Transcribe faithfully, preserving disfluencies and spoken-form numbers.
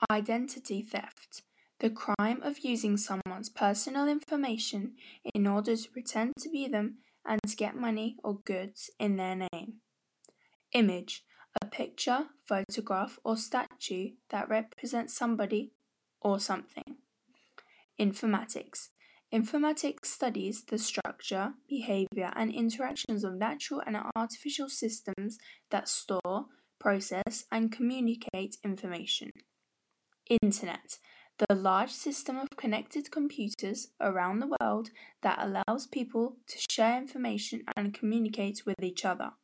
Identity theft, the crime of using someone's personal information in order to pretend to be them and to get money or goods in their name. Image, a picture, photograph, or statue that represents somebody or something. Informatics. Informatics studies the structure, behavior, and interactions of natural and artificial systems that store, process, and communicate information. Internet, the large system of connected computers around the world that allows people to share information and communicate with each other.